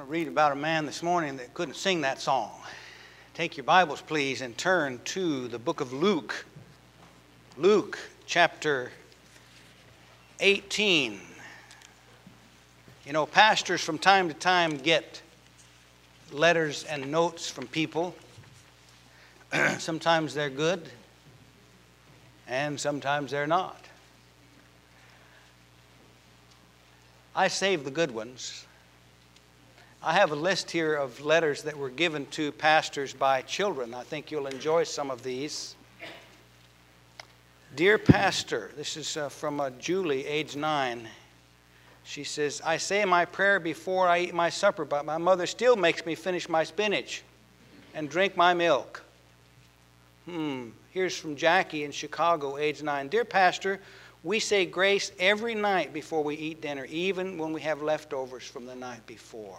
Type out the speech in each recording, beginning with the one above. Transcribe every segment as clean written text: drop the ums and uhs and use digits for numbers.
want to read about a man this morning that couldn't sing that song. Take your Bibles, please, and turn to the book of Luke. Luke chapter 18. You know, pastors from time to time get letters and notes from people. Sometimes they're good, and sometimes they're not. I save the good ones. I have a list here of letters that were given to pastors by children. I think you'll enjoy some of these. Dear Pastor, this is from Julie, age 9. She says, I say my prayer before I eat my supper, but my mother still makes me finish my spinach and drink my milk. Here's from Jackie in Chicago, age 9. Dear Pastor, we say grace every night before we eat dinner, even when we have leftovers from the night before.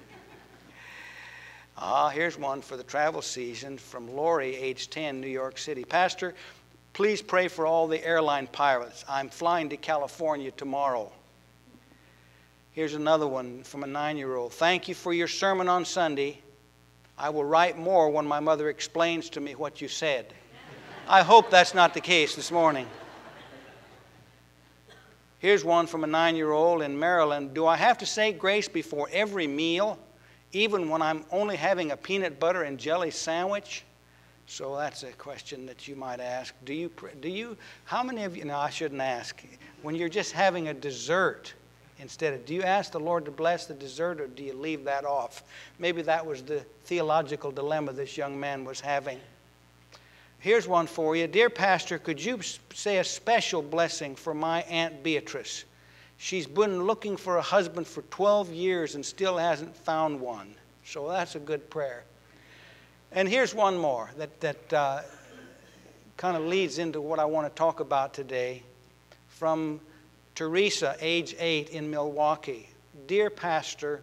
Here's one for the travel season from Lori, age 10, New York City. Pastor, please pray for all the airline pilots. I'm flying to California tomorrow. Here's another one from a 9-year-old. Thank you for your sermon on Sunday. I will write more when my mother explains to me what you said. I hope that's not the case this morning. Here's one from a 9-year-old in Maryland. Do I have to say grace before every meal, even when I'm only having a peanut butter and jelly sandwich? So that's a question that you might ask. How many of you, no, I shouldn't ask. When you're just having a dessert, do you ask the Lord to bless the dessert, or do you leave that off? Maybe that was the theological dilemma this young man was having. Here's one for you. Dear Pastor, could you say a special blessing for my Aunt Beatrice? She's been looking for a husband for 12 years and still hasn't found one. So that's a good prayer. And here's one more that kind of leads into what I want to talk about today. From Teresa, age 8, in Milwaukee. Dear Pastor,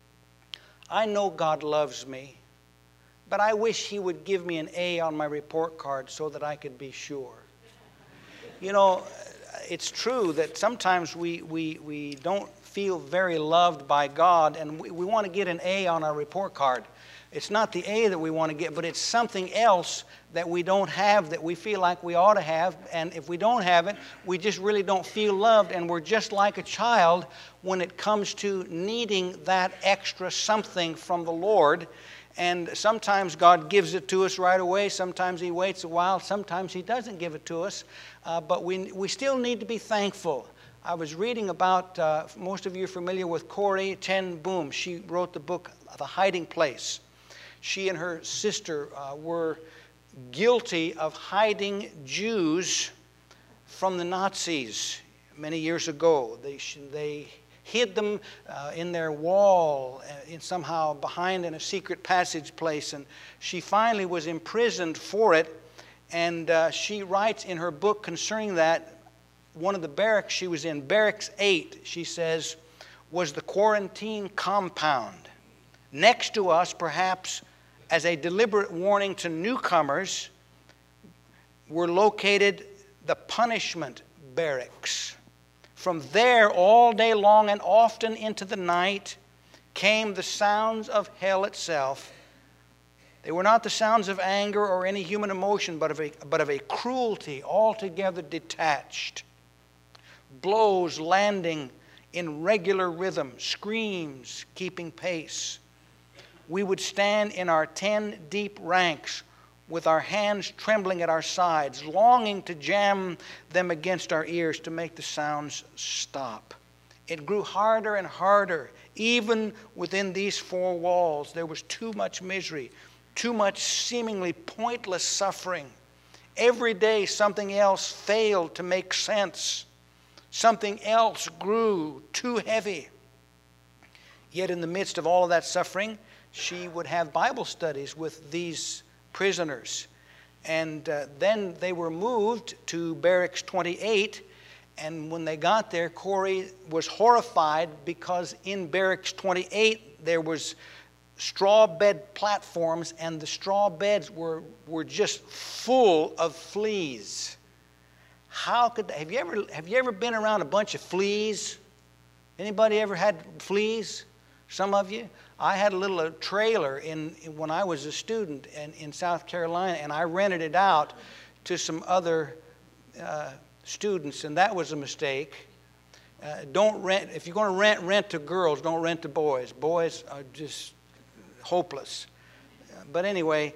I know God loves me, but I wish He would give me an A on my report card so that I could be sure. You know, it's true that sometimes we don't feel very loved by God, and we want to get an A on our report card. It's not the A that we want to get, but it's something else that we don't have that we feel like we ought to have. And if we don't have it, we just really don't feel loved. And we're just like a child when it comes to needing that extra something from the Lord. And sometimes God gives it to us right away. Sometimes He waits a while. Sometimes He doesn't give it to us. But we still need to be thankful. I was reading about, most of you are familiar with Corrie ten Boom. She wrote the book, The Hiding Place. She and her sister were guilty of hiding Jews from the Nazis many years ago. They hid them in their wall, somehow behind in a secret passage place. And she finally was imprisoned for it. And she writes in her book concerning that, one of the barracks she was in, Barracks 8, she says, was the quarantine compound. Next to us, perhaps as a deliberate warning to newcomers, were located the punishment barracks. From there, all day long and often into the night, came the sounds of hell itself. They were not the sounds of anger or any human emotion, but of a cruelty altogether detached. Blows landing in regular rhythm, screams keeping pace. We would stand in our 10 deep ranks with our hands trembling at our sides, longing to jam them against our ears to make the sounds stop. It grew harder and harder. Even within these 4 walls, there was too much misery, too much seemingly pointless suffering. Every day, something else failed to make sense. Something else grew too heavy. Yet in the midst of all of that suffering, she would have Bible studies with these prisoners. And then they were moved to Barracks 28. And when they got there, Corrie was horrified because in Barracks 28 there was straw bed platforms, and the straw beds were just full of fleas. Have you ever been around a bunch of fleas? Anybody ever had fleas? Some of you? I had a little trailer when I was a student in South Carolina, and I rented it out to some other students, and that was a mistake. Don't rent. If you're going to rent to girls, don't rent to boys. Boys are just hopeless. But anyway,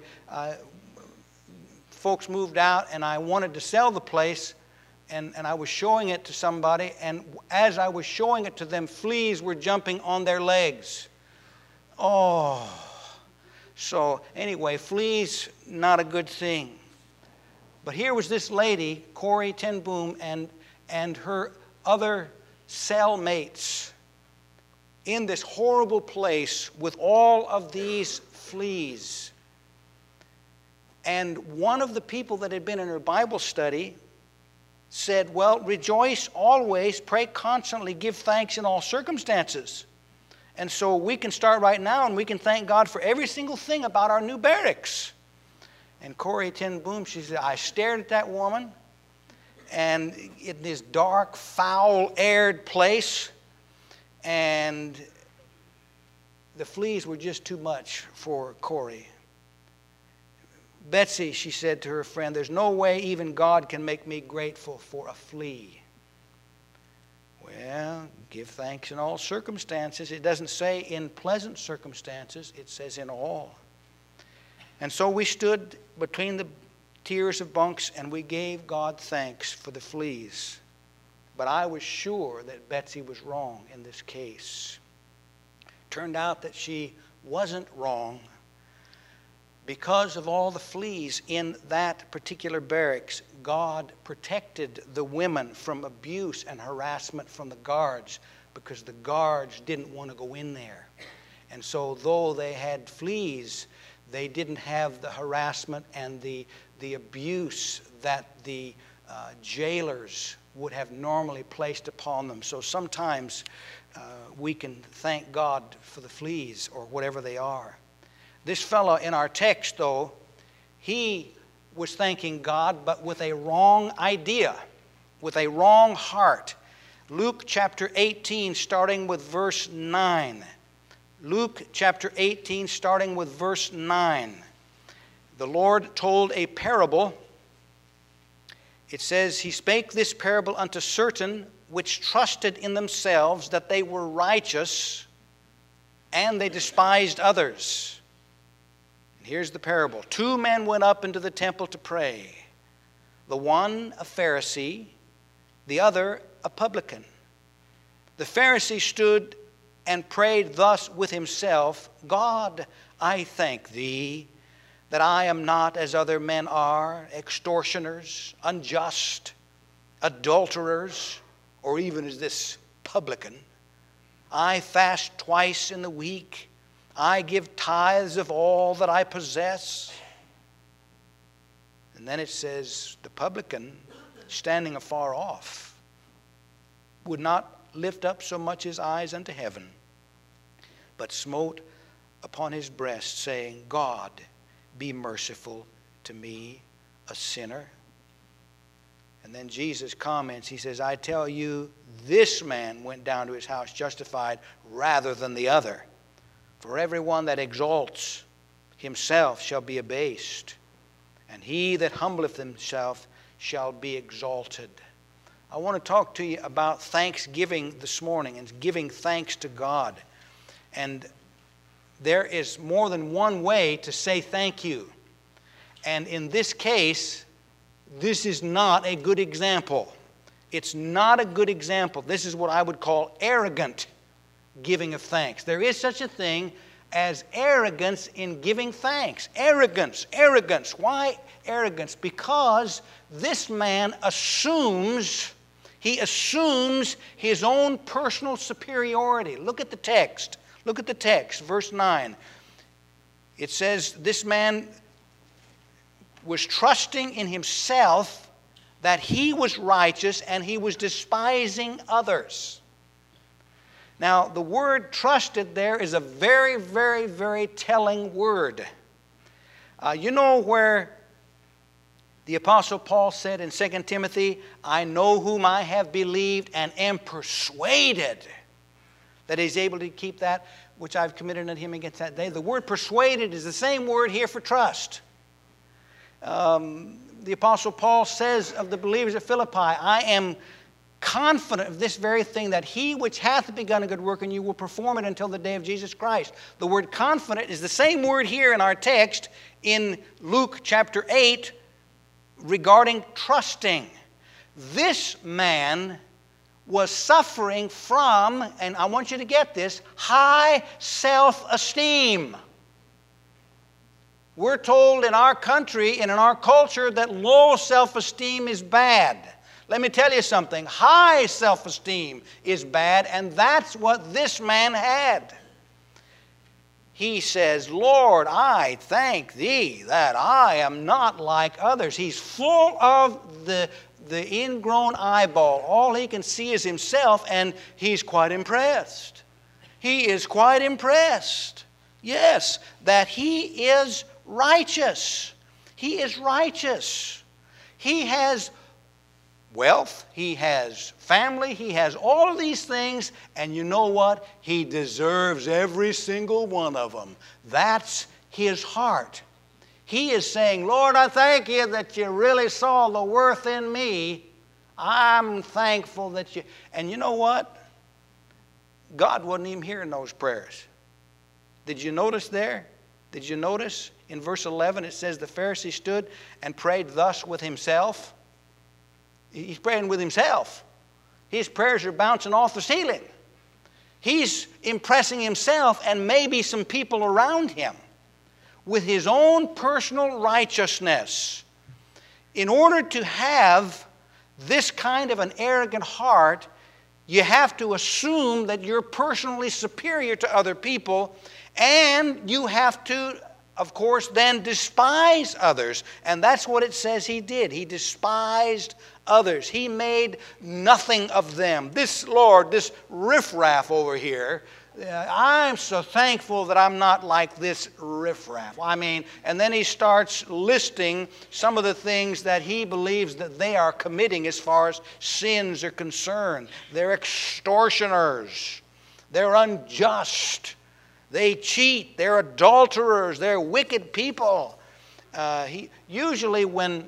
folks moved out, and I wanted to sell the place, and I was showing it to somebody, and as I was showing it to them, fleas were jumping on their legs. Oh. So anyway, fleas, not a good thing. But here was this lady, Corrie ten Boom, and her other cellmates in this horrible place with all of these fleas. And one of the people that had been in her Bible study said, well, rejoice always, pray constantly, give thanks in all circumstances. And so we can start right now and we can thank God for every single thing about our new barracks. And Corrie ten Boom, she said, I stared at that woman, and in this dark, foul-aired place, and the fleas were just too much for Corrie. Betsy, she said to her friend, there's no way even God can make me grateful for a flea. Well, give thanks in all circumstances. It doesn't say in pleasant circumstances, it says in all. And so we stood between the tiers of bunks and we gave God thanks for the fleas. But I was sure that Betsy was wrong in this case. Turned out that she wasn't wrong. Because of all the fleas in that particular barracks, God protected the women from abuse and harassment from the guards, because the guards didn't want to go in there. And so though they had fleas, they didn't have the harassment and the abuse that the jailers would have normally placed upon them. So sometimes we can thank God for the fleas or whatever they are. This fellow in our text, though, he was thanking God, but with a wrong idea, with a wrong heart. Luke chapter 18, starting with verse 9. Luke chapter 18, starting with verse 9. The Lord told a parable. It says, He spake this parable unto certain which trusted in themselves that they were righteous, and they despised others. And here's the parable. 2 men went up into the temple to pray. The one a Pharisee, the other a publican. The Pharisee stood and prayed thus with himself, God, I thank thee that I am not as other men are, extortioners, unjust, adulterers, or even as this publican. I fast twice in the week. I give tithes of all that I possess. And then it says, the publican, standing afar off, would not lift up so much his eyes unto heaven, but smote upon his breast, saying, God, be merciful to me, a sinner. And then Jesus comments, he says, I tell you, this man went down to his house justified rather than the other. For everyone that exalts himself shall be abased, and he that humbleth himself shall be exalted. I want to talk to you about thanksgiving this morning and giving thanks to God. And there is more than one way to say thank you. And in this case, this is not a good example. It's not a good example. This is what I would call arrogant giving of thanks. There is such a thing as arrogance in giving thanks. Arrogance, arrogance. Why arrogance? Because this man assumes his own personal superiority. Look at the text. Look at the text, verse 9. It says, this man was trusting in himself that he was righteous and he was despising others. Now, the word trusted there is a very, very, very telling word. You know where the Apostle Paul said in 2 Timothy, I know whom I have believed and am persuaded that he's able to keep that. which I've committed unto him against that day. The word persuaded is the same word here for trust. The Apostle Paul says of the believers at Philippi, I am confident of this very thing, that he which hath begun a good work in you will perform it until the day of Jesus Christ. The word confident is the same word here in our text in Luke chapter 8 regarding trusting. This man was suffering from, and I want you to get this, high self-esteem. We're told in our country and in our culture that low self-esteem is bad. Let me tell you something. High self-esteem is bad, and that's what this man had. He says, Lord, I thank thee that I am not like others. He's full of the ingrown eyeball. All he can see is himself, and he's quite impressed. He is quite impressed. Yes, that he is righteous. He is righteous. He has wealth, he has family, he has all of these things, and you know what? He deserves every single one of them. That's his heart. He is saying, Lord, I thank you that you really saw the worth in me. I'm thankful that you... And you know what? God wasn't even hearing those prayers. Did you notice there? Did you notice in verse 11 it says the Pharisee stood and prayed thus with himself? He's praying with himself. His prayers are bouncing off the ceiling. He's impressing himself and maybe some people around him with his own personal righteousness. In order to have this kind of an arrogant heart, you have to assume that you're personally superior to other people, and you have to, of course, then despise others. And that's what it says he did. He despised others. He made nothing of them. This Lord, this riffraff over here, I'm so thankful that I'm not like this riffraff. I mean, and then he starts listing some of the things that he believes that they are committing as far as sins are concerned. They're extortioners. They're unjust. They cheat. They're adulterers. They're wicked people. Usually when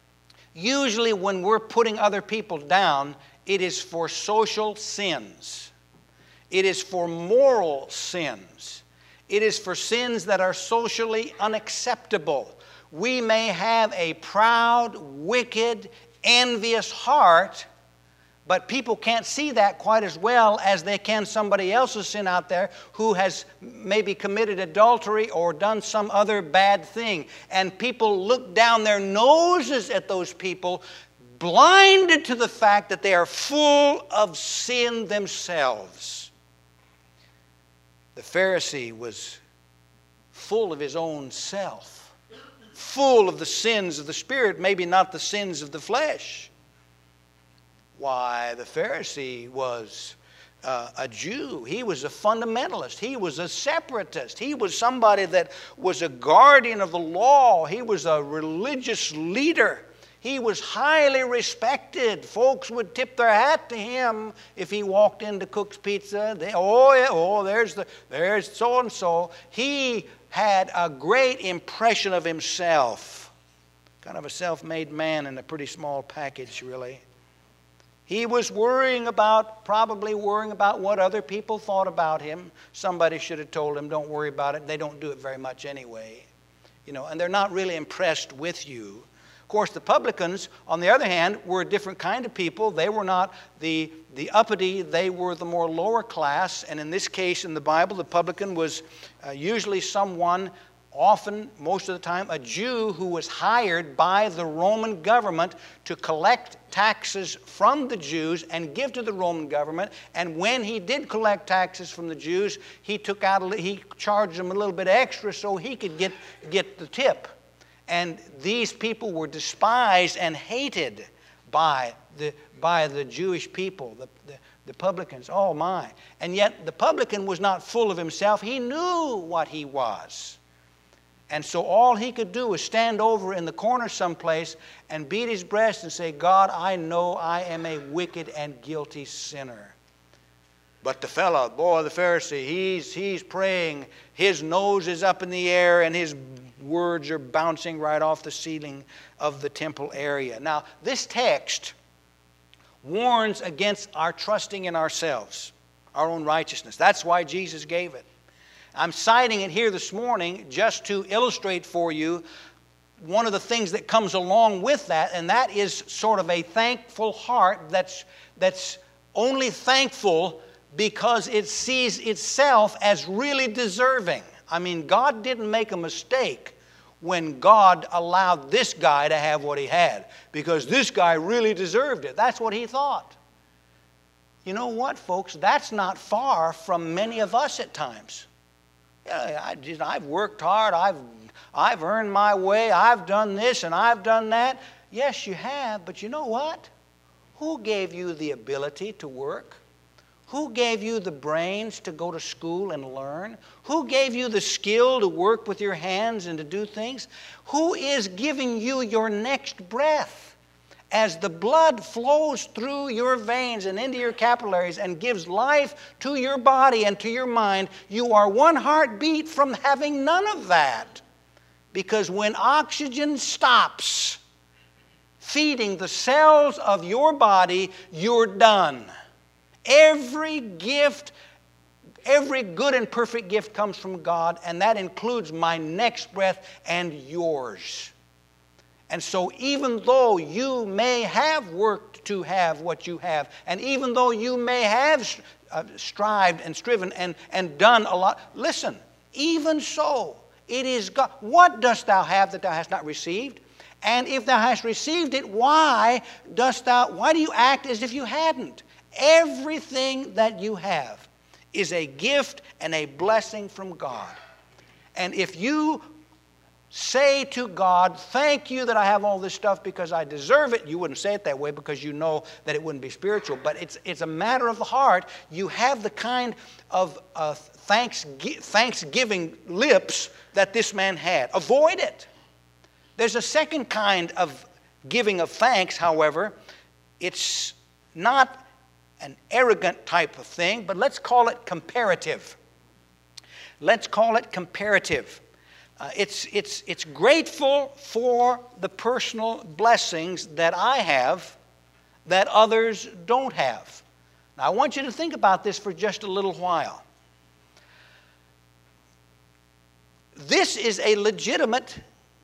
we're putting other people down, it is for social sins. It is for moral sins. It is for sins that are socially unacceptable. We may have a proud, wicked, envious heart, but people can't see that quite as well as they can somebody else's sin out there who has maybe committed adultery or done some other bad thing. And people look down their noses at those people, blinded to the fact that they are full of sin themselves. The Pharisee was full of his own self, full of the sins of the Spirit, maybe not the sins of the flesh. Why, the Pharisee was a Jew. He was a fundamentalist. He was a separatist. He was somebody that was a guardian of the law. He was a religious leader. He was highly respected. Folks would tip their hat to him if he walked into Cook's Pizza. There's so-and-so. He had a great impression of himself. Kind of a self-made man in a pretty small package, really. He was probably worrying about what other people thought about him. Somebody should have told him, don't worry about it. They don't do it very much anyway. And they're not really impressed with you. Of course, the publicans, on the other hand, were a different kind of people. They were not the uppity. They were the more lower class. And in this case, in the Bible, the publican was usually someone, often, most of the time, a Jew who was hired by the Roman government to collect taxes from the Jews and give to the Roman government. And when he did collect taxes from the Jews, he charged them a little bit extra so he could get the tip. And these people were despised and hated by the Jewish people, the publicans. Oh my. And yet the publican was not full of himself. He knew what he was. And so all he could do was stand over in the corner someplace and beat his breast and say, God, I know I am a wicked and guilty sinner. But the fellow, boy, the Pharisee, he's praying. His nose is up in the air and his words are bouncing right off the ceiling of the temple area. Now, this text warns against our trusting in ourselves, our own righteousness. That's why Jesus gave it. I'm citing it here this morning just to illustrate for you one of the things that comes along with that, and that is sort of a thankful heart that's only thankful because it sees itself as really deserving. I mean, God didn't make a mistake when God allowed this guy to have what he had, because this guy really deserved it. That's what he thought. You know what, folks? That's not far from many of us at times. Yeah, I've worked hard. I've earned my way. I've done this and I've done that. Yes, you have, but you know what? Who gave you the ability to work? Who gave you the brains to go to school and learn? Who gave you the skill to work with your hands and to do things? Who is giving you your next breath? As the blood flows through your veins and into your capillaries and gives life to your body and to your mind, you are one heartbeat from having none of that. Because when oxygen stops feeding the cells of your body, you're done. Every gift, every good and perfect gift comes from God, and that includes my next breath and yours. And so even though you may have worked to have what you have, and even though you may have strived and striven and done a lot, listen, even so, it is God. What dost thou have that thou hast not received? And if thou hast received it, why do you act as if you hadn't? Everything that you have is a gift and a blessing from God. And if you say to God, thank you that I have all this stuff because I deserve it. You wouldn't say it that way because you know that it wouldn't be spiritual, but it's a matter of the heart. You have the kind of thanksgiving lips that this man had. Avoid it. There's a second kind of giving of thanks, however. It's not an arrogant type of thing, but let's call it comparative. Let's call it comparative. It's grateful for the personal blessings that I have that others don't have. Now, I want you to think about this for just a little while. This is a legitimate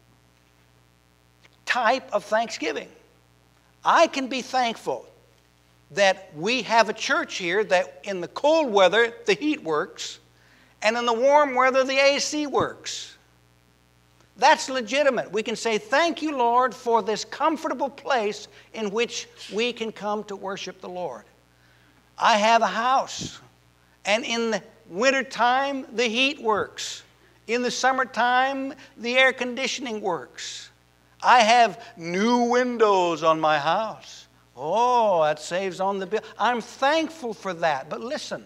type of thanksgiving. I can be thankful that we have a church here that in the cold weather the heat works, and in the warm weather the AC works. That's legitimate. We can say, thank you, Lord, for this comfortable place in which we can come to worship the Lord. I have a house, and in the wintertime, the heat works. In the summertime, the air conditioning works. I have new windows on my house. Oh, that saves on the bill. I'm thankful for that. But listen,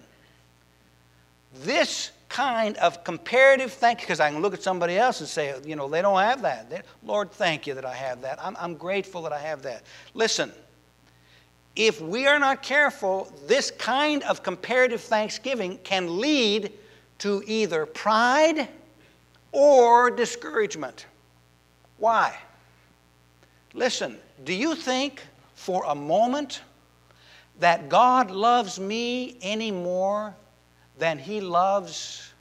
this kind of comparative thank you, because I can look at somebody else and say, you know, they don't have that. Lord, thank you that I have that. I'm grateful that I have that. Listen, if we are not careful, this kind of comparative thanksgiving can lead to either pride or discouragement. Why? Listen, do you think for a moment that God loves me any more than He loves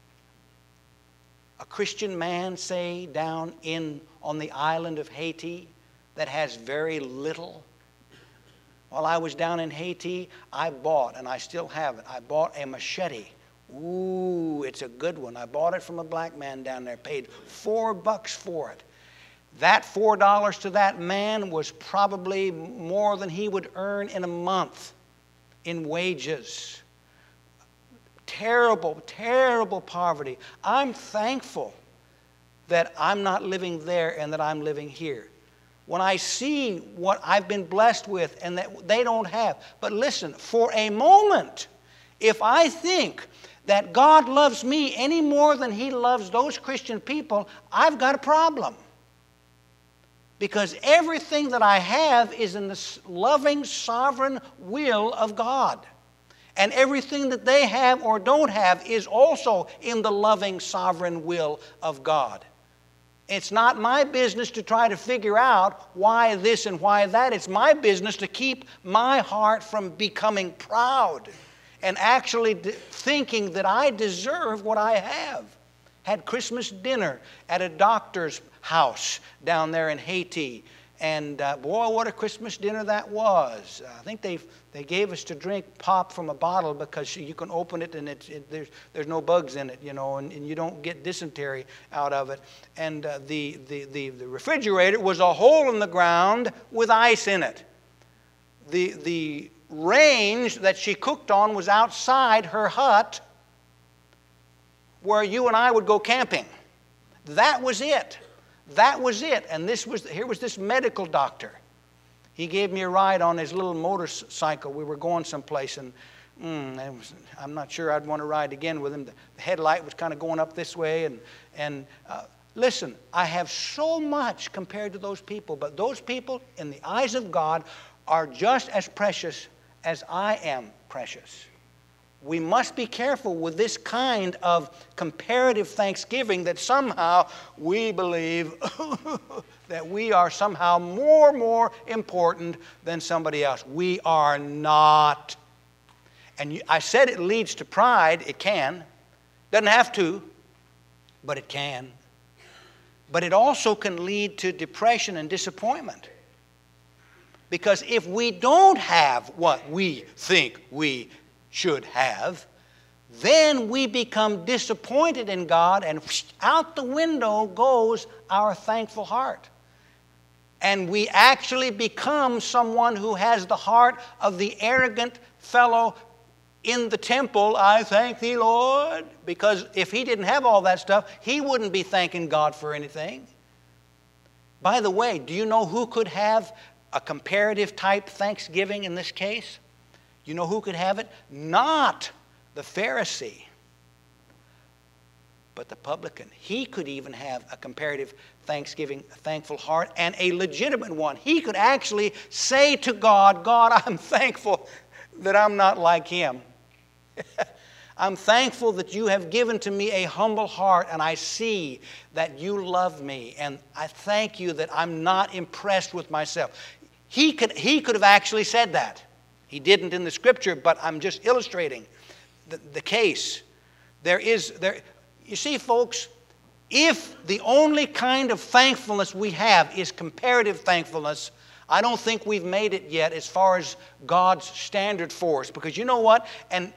a Christian man, say, down on the island of Haiti that has very little? While I was down in Haiti, I bought, and I still have it, I bought a machete. Ooh, it's a good one. I bought it from a black man down there, paid $4 for it. That $4 to that man was probably more than he would earn in a month in wages. Terrible, terrible poverty. I'm thankful that I'm not living there and that I'm living here. When I see what I've been blessed with and that they don't have. But listen, for a moment, if I think that God loves me any more than He loves those Christian people, I've got a problem. Because everything that I have is in the loving, sovereign will of God. And everything that they have or don't have is also in the loving, sovereign will of God. It's not my business to try to figure out why this and why that. It's my business to keep my heart from becoming proud and actually thinking that I deserve what I have. Had Christmas dinner at a doctor's house down there in Haiti. And boy, what a Christmas dinner that was. I think they gave us to drink pop from a bottle because you can open it and there's no bugs in it, you know, and you don't get dysentery out of it. And the refrigerator was a hole in the ground with ice in it. The range that she cooked on was outside her hut where you and I would go camping. That was it. That was it. And here was this medical doctor. He gave me a ride on his little motorcycle. We were going someplace, and I'm not sure I'd want to ride again with him. The headlight was kind of going up this way. And listen, I have so much compared to those people, but those people, in the eyes of God, are just as precious as I am precious. We must be careful with this kind of comparative thanksgiving that somehow we believe that we are somehow more important than somebody else. We are not. And I said it leads to pride. It can. Doesn't have to, but it can. But it also can lead to depression and disappointment. Because if we don't have what we think we should have, then we become disappointed in God, and out the window goes our thankful heart. And we actually become someone who has the heart of the arrogant fellow in the temple. I thank thee, Lord. Because if he didn't have all that stuff, he wouldn't be thanking God for anything. By the way, do you know who could have a comparative type thanksgiving in this case? You know who could have it? Not the Pharisee, but the publican. He could even have a comparative thanksgiving, a thankful heart, and a legitimate one. He could actually say to God, God, I'm thankful that I'm not like him. I'm thankful that you have given to me a humble heart, and I see that you love me, and I thank you that I'm not impressed with myself. He could have actually said that. He didn't in the scripture, but I'm just illustrating the case. You see, folks, if the only kind of thankfulness we have is comparative thankfulness, I don't think we've made it yet as far as God's standard for us. Because you know what? An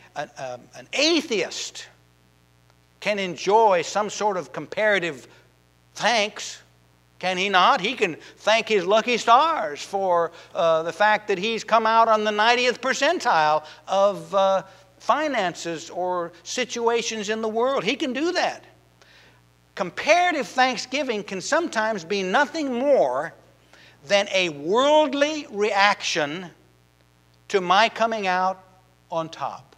atheist can enjoy some sort of comparative thanks. Can he not? He can thank his lucky stars for the fact that he's come out on the 90th percentile of finances or situations in the world. He can do that. Comparative thanksgiving can sometimes be nothing more than a worldly reaction to my coming out on top.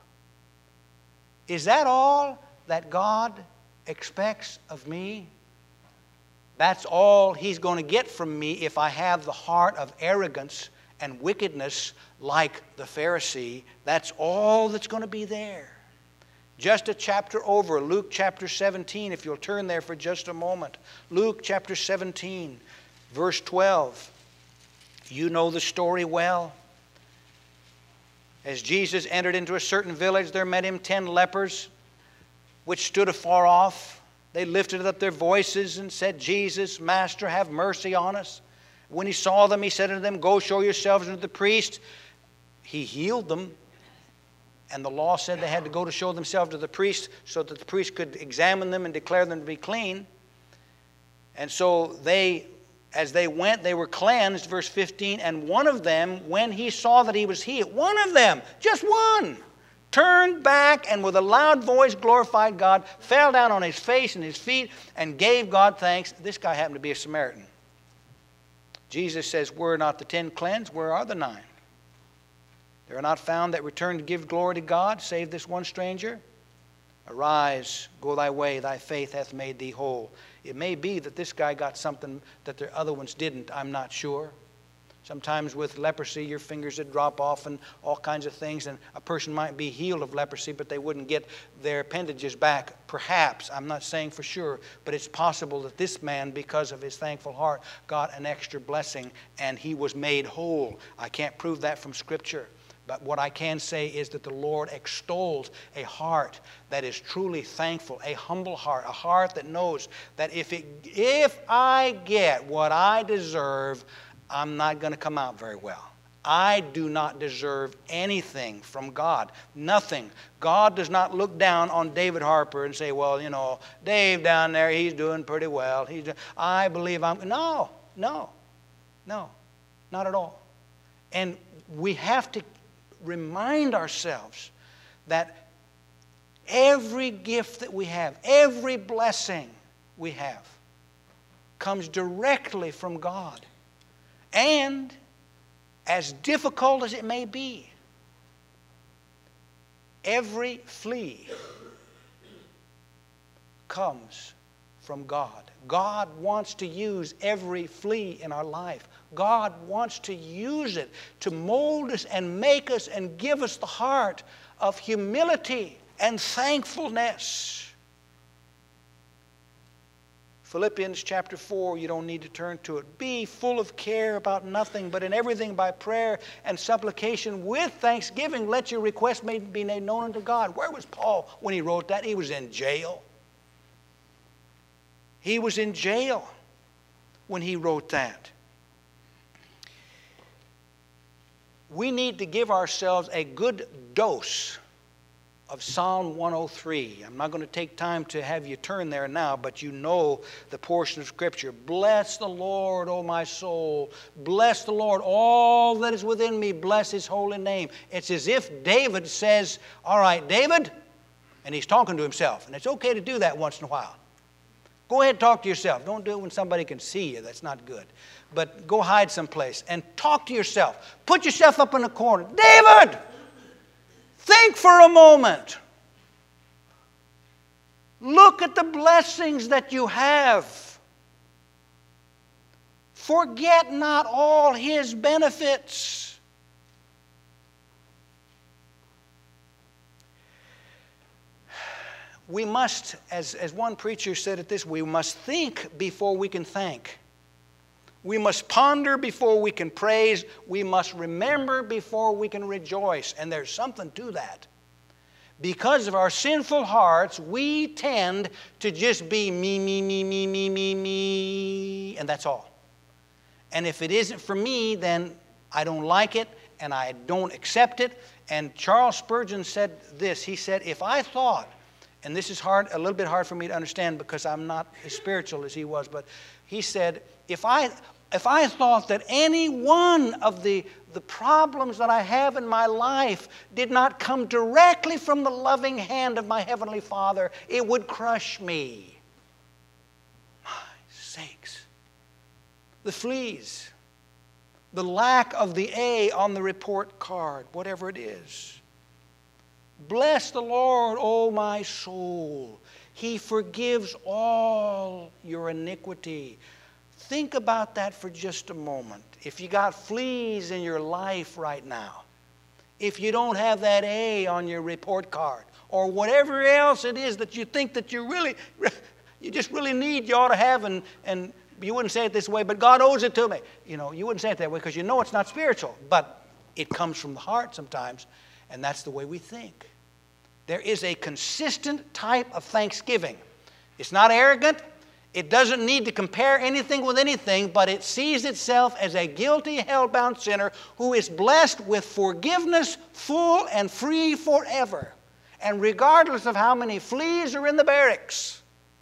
Is that all that God expects of me? That's all he's going to get from me if I have the heart of arrogance and wickedness like the Pharisee. That's all that's going to be there. Just a chapter over, Luke chapter 17, if you'll turn there for just a moment. Luke chapter 17, verse 12. You know the story well. As Jesus entered into a certain village, there met him 10 lepers, which stood afar off. They lifted up their voices and said, Jesus, Master, have mercy on us. When he saw them, he said unto them, Go show yourselves unto the priest. He healed them. And the law said they had to go to show themselves to the priest so that the priest could examine them and declare them to be clean. And so as they went, they were cleansed, verse 15. And one of them, when he saw that he was healed, one of them, just one, turned back and with a loud voice glorified God, fell down on his face and his feet and gave God thanks. This guy happened to be a Samaritan. Jesus says, were not the 10 cleansed? Where are the 9? There are not found that return to give glory to God, save this one stranger. Arise, go thy way, thy faith hath made thee whole. It may be that this guy got something that the other ones didn't, I'm not sure. Sometimes with leprosy, your fingers would drop off and all kinds of things, and a person might be healed of leprosy, but they wouldn't get their appendages back. Perhaps, I'm not saying for sure, but it's possible that this man, because of his thankful heart, got an extra blessing and he was made whole. I can't prove that from Scripture. But what I can say is that the Lord extols a heart that is truly thankful, a humble heart, a heart that knows that if I get what I deserve, I'm not going to come out very well. I do not deserve anything from God. Nothing. God does not look down on David Harper and say, well, you know, Dave down there, he's doing pretty well. I believe I'm... No, not at all. And we have to remind ourselves that every gift that we have, every blessing we have, comes directly from God. And as difficult as it may be, every flea comes from God. God wants to use every flea in our life. God wants to use it to mold us and make us and give us the heart of humility and thankfulness. Philippians chapter 4, you don't need to turn to it. Be full of care about nothing, but in everything by prayer and supplication with thanksgiving, let your requests be made known unto God. Where was Paul when he wrote that? He was in jail. He was in jail when he wrote that. We need to give ourselves a good dose of Psalm 103. I'm not going to take time to have you turn there now, but you know the portion of Scripture. Bless the Lord, O my soul. Bless the Lord, all that is within me. Bless His holy name. It's as if David says, all right, David, and he's talking to himself. And it's okay to do that once in a while. Go ahead and talk to yourself. Don't do it when somebody can see you. That's not good. But go hide someplace and talk to yourself. Put yourself up in a corner. David! Think for a moment. Look at the blessings that you have. Forget not all His benefits. We must, as one preacher said it this way, we must think before we can thank. We must ponder before we can praise. We must remember before we can rejoice. And there's something to that. Because of our sinful hearts, we tend to just be me, and that's all. And if it isn't for me, then I don't like it, and I don't accept it. And Charles Spurgeon said this. He said, if I thought, and this is hard, a little bit hard for me to understand because I'm not as spiritual as he was, but he said, if I thought that any one of the problems that I have in my life did not come directly from the loving hand of my Heavenly Father, it would crush me. My sakes. The fleas, the lack of the A on the report card, whatever it is. Bless the Lord, O my soul. He forgives all your iniquity. Think about that for just a moment. If you got fleas in your life right now, if you don't have that A on your report card, or whatever else it is that you think that you just really need, you ought to have, and you wouldn't say it this way, but God owes it to me. You know, you wouldn't say it that way because you know it's not spiritual, but it comes from the heart sometimes, and that's the way we think. There is a consistent type of thanksgiving. It's not arrogant. It doesn't need to compare anything with anything, but it sees itself as a guilty, hell-bound sinner who is blessed with forgiveness, full and free forever. And regardless of how many fleas are in the barracks,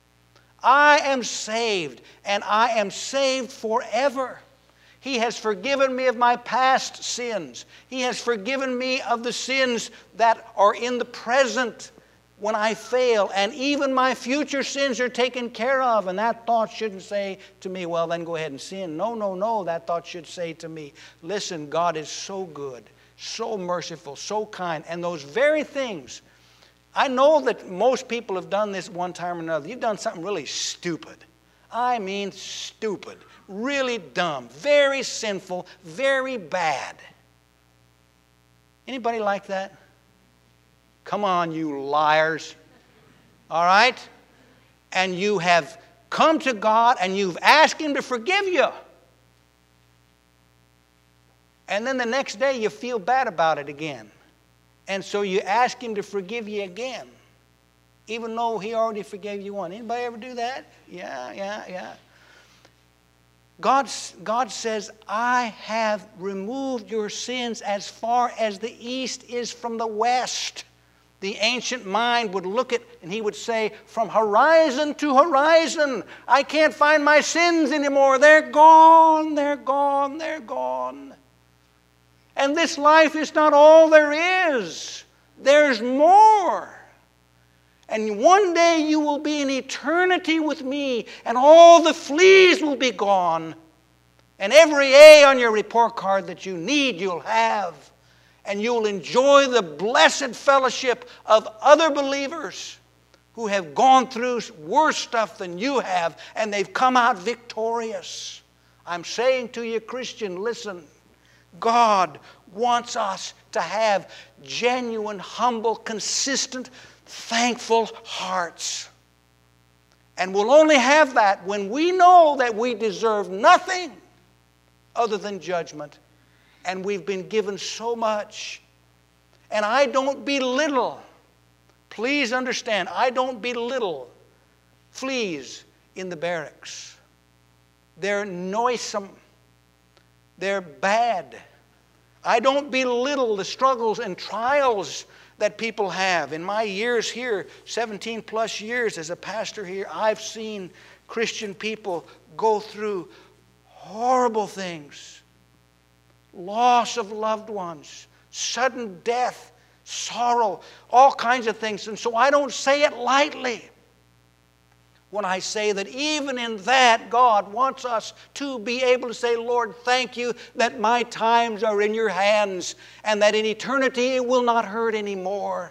I am saved, and I am saved forever. He has forgiven me of my past sins. He has forgiven me of the sins that are in the present when I fail, and even my future sins are taken care of. And that thought shouldn't say to me, well, then go ahead and sin. No. That thought should say to me, listen, God is so good, so merciful, so kind. And those very things, I know that most people have done this one time or another. You've done something really stupid. I mean stupid, really dumb, very sinful, very bad. Anybody like that? Come on, you liars. All right? And you have come to God and you've asked Him to forgive you. And then the next day you feel bad about it again. And so you ask Him to forgive you again, even though He already forgave you one. Anybody ever do that? Yeah. God says, I have removed your sins as far as the east is from the west. The ancient mind would look at and he would say, from horizon to horizon, I can't find my sins anymore. They're gone, they're gone, they're gone. And this life is not all there is. There's more. And one day you will be in eternity with me, and all the fleas will be gone. And every A on your report card that you need, you'll have. And you'll enjoy the blessed fellowship of other believers who have gone through worse stuff than you have, and they've come out victorious. I'm saying to you, Christian, listen. God wants us to have genuine, humble, consistent, thankful hearts. And we'll only have that when we know that we deserve nothing other than judgment. And we've been given so much. And I don't belittle, please understand, I don't belittle fleas in the barracks. They're noisome. They're bad. I don't belittle the struggles and trials that people have. In my years here, 17 plus years as a pastor here, I've seen Christian people go through horrible things. Loss of loved ones, sudden death, sorrow, all kinds of things. And so I don't say it lightly when I say that even in that, God wants us to be able to say, Lord, thank you that my times are in your hands and that in eternity it will not hurt anymore.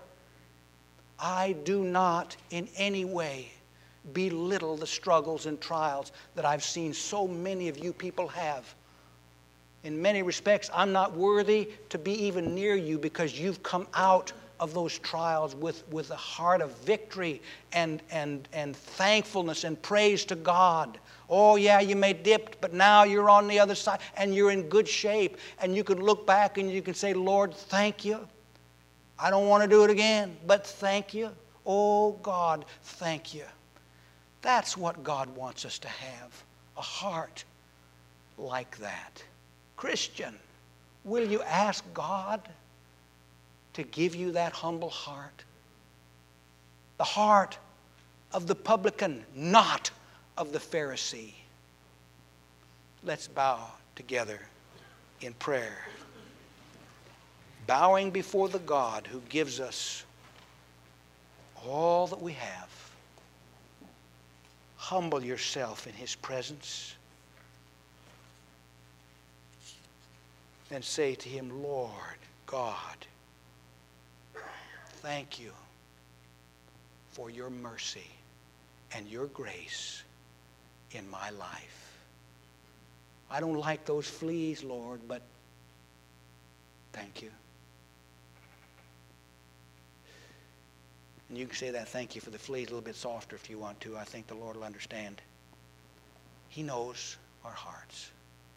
I do not in any way belittle the struggles and trials that I've seen so many of you people have. In many respects, I'm not worthy to be even near you because you've come out of those trials with a heart of victory and thankfulness and praise to God. Oh yeah, you may dip, but now you're on the other side and you're in good shape. And you can look back and you can say, Lord, thank you. I don't want to do it again, but thank you. Oh God, thank you. That's what God wants us to have, a heart like that. Christian, will you ask God to give you that humble heart? The heart of the publican, not of the Pharisee. Let's bow together in prayer. Bowing before the God who gives us all that we have. Humble yourself in His presence. And say to Him, Lord God, thank you for your mercy and your grace in my life. I don't like those fleas, Lord, but thank you. And you can say that thank you for the fleas a little bit softer if you want to. I think the Lord will understand. He knows our hearts.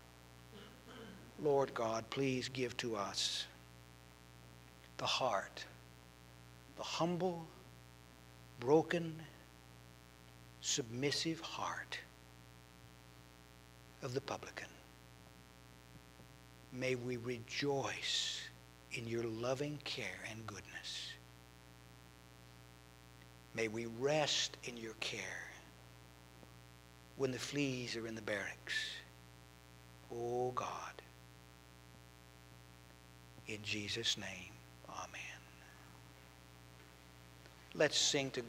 Lord God, please give to us the heart, the humble, broken, submissive heart of the publican. May we rejoice in your loving care and goodness. May we rest in your care when the fleas are in the barracks. Oh God. In Jesus' name, amen. Let's sing to God.